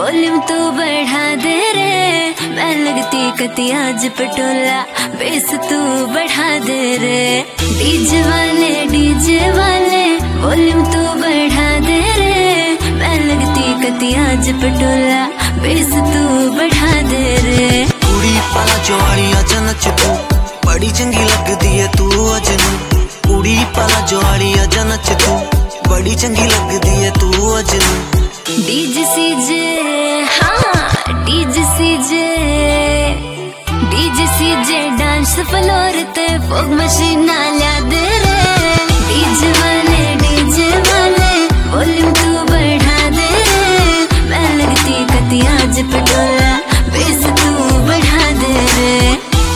Volume तो बढ़ा दे रे, मैं लगती कती आज पटोला, बेस तू बढ़ा दे रे। डीजे वाले वॉल्यूम तो बढ़ा दे रे, मैं लगती कती आज पटोला, बेस तू बढ़ा दे रे। कुड़ी पाला जवाड़ी अज नच तू, बड़ी चंगी लगदी है तू अजनू। कुड़ी पाला जवाड़ी अज नच तू, बड़ी चंगी लगदी है तू अजनू। डीजे सीजे, हाँ डीजे सीजे डांस फ्लोर ते फोग मशीना ला दे रे। डीजे वाले वॉल्यूम तू बढ़ा दे रे, मैं लगती कती आज पटोला, बेस तू बढ़ा दे रे।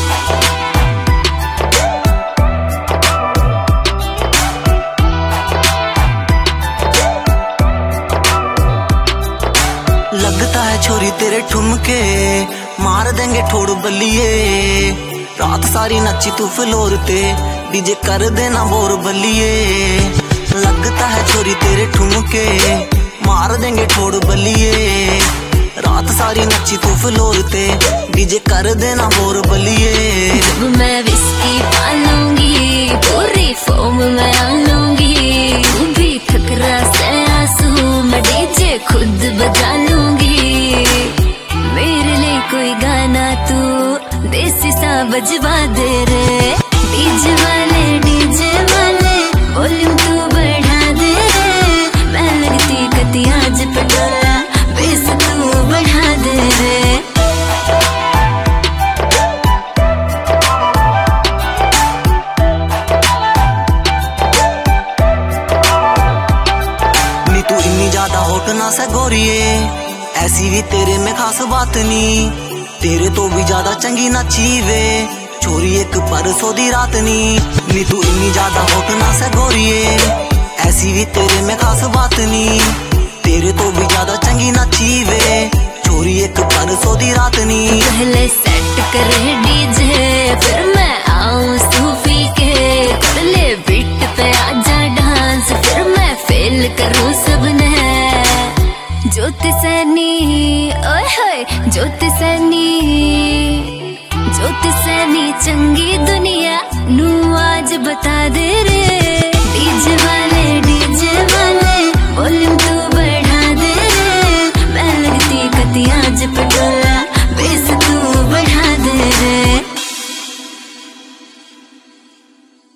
लगता है छोरी तेरे ठुमके, मार देंगे ठोड़ बल्लिए। रात सारी नची तू फ्लोर ते, डीजे कर देना बोर बल्लिए। लगता है छोरी तेरे ठुमके, मार देंगे ठोड़ बल्लिए। रात सारी नची तू फ्लोर ते, डीजे कर देना बोर बल्लिए। जब मैं विस्की पालूंगी, पूरी फोम में आलूंगी, तू भी ठकरा से आंसू, मैं डीजे खुद बजा लूंगी। मेरे लिए कोई गाना तू देसी सा बजवा दे रे। डीजे वाले वॉल्यूम तू बढ़ा दे रे, मैं लगती कती आज पटोला, बेस तू बढ़ा दे रे। नी तू इतनी ज्यादा होट ना से गोरिए, ऐसी भी तेरे में खास बात नी। तेरे तो भी ज्यादा चंगी नाची वे, छोरी एक परसों दी रात नी। नी तू इतनी ज्यादा होट ना से गोरिए, ऐसी भी तेरे में खास बात नी। तेरे तो भी ज्यादा चंगी नाची वे, छोरी एक परसों दी रात नी। पहले सेट करे डीजे, फिर मैं आऊं सूफी के, कर ले बीट पे आजा डांस, फिर मैं फेल करूं सबने। ज्योति सैनी ओए होए, ज्योति सैनी चंगी दुनिया नू आज बता दे रे। डीजे वाले वॉल्यूम